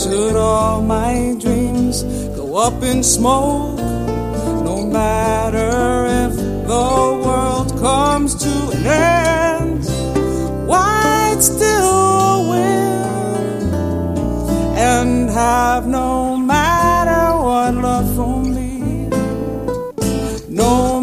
Should all my dreams go up in smoke, no matter if the world comes to an end, why'd still win and have no matter what love for me? No